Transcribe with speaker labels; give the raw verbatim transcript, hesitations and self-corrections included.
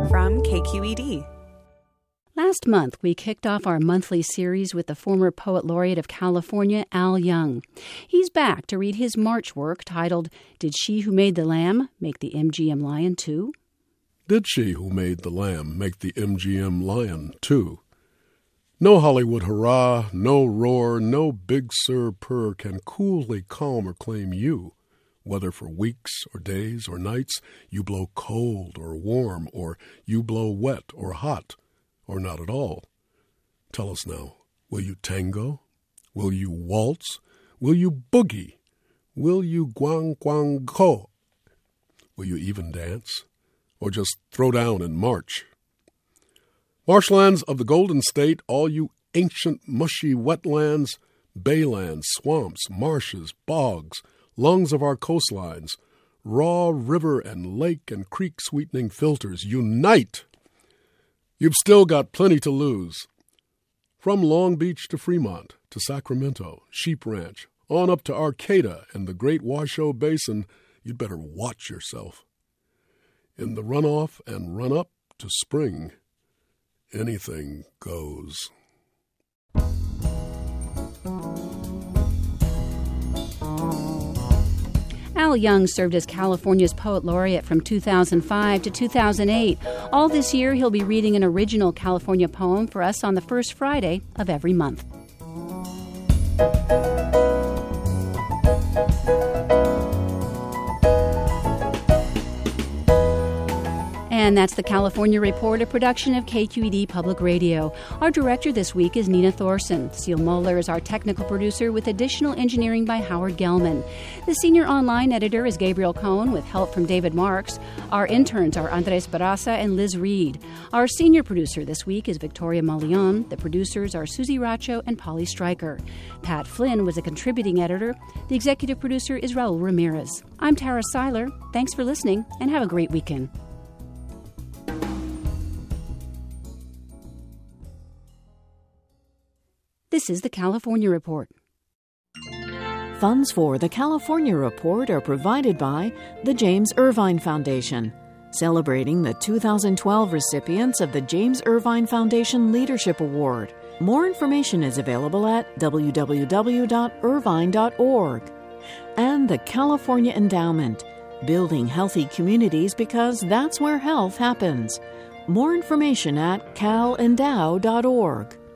Speaker 1: from K Q E D.
Speaker 2: Last month, we kicked off our monthly series with the former Poet Laureate of California, Al Young. He's back to read his March work titled, Did She Who Made the Lamb Make the M G M Lion Too?
Speaker 3: Did she who made the lamb make the M G M lion, too? No Hollywood hurrah, no roar, no big sir purr can coolly calm or claim you. Whether for weeks or days or nights, you blow cold or warm, or you blow wet or hot, or not at all. Tell us now, will you tango? Will you waltz? Will you boogie? Will you guang guang ko? Will you even dance? Or just throw down and march? Marshlands of the Golden State, all you ancient mushy wetlands, baylands, swamps, marshes, bogs, lungs of our coastlines, raw river and lake and creek sweetening filters, unite! You've still got plenty to lose. From Long Beach to Fremont, to Sacramento, Sheep Ranch, on up to Arcata and the Great Washoe Basin, you'd better watch yourself. In the runoff and run-up to spring, anything goes.
Speaker 2: Al Young served as California's Poet Laureate from two thousand five to two thousand eight. All this year, he'll be reading an original California poem for us on the first Friday of every month. And that's the California Report, a production of K Q E D Public Radio. Our director this week is Nina Thorson. Seal Moeller is our technical producer with additional engineering by Howard Gelman. The senior online editor is Gabriel Cohn with help from David Marks. Our interns are Andres Barraza and Liz Reed. Our senior producer this week is Victoria Malion. The producers are Susie Racho and Polly Stryker. Pat Flynn was a contributing editor. The executive producer is Raul Ramirez. I'm Tara Seiler. Thanks for listening and have a great weekend. This is the California Report.
Speaker 4: Funds for the California Report are provided by the James Irvine Foundation, celebrating the two thousand twelve recipients of the James Irvine Foundation Leadership Award. More information is available at w w w dot irvine dot org. And the California Endowment, building healthy communities because that's where health happens. More information at cal endow dot org.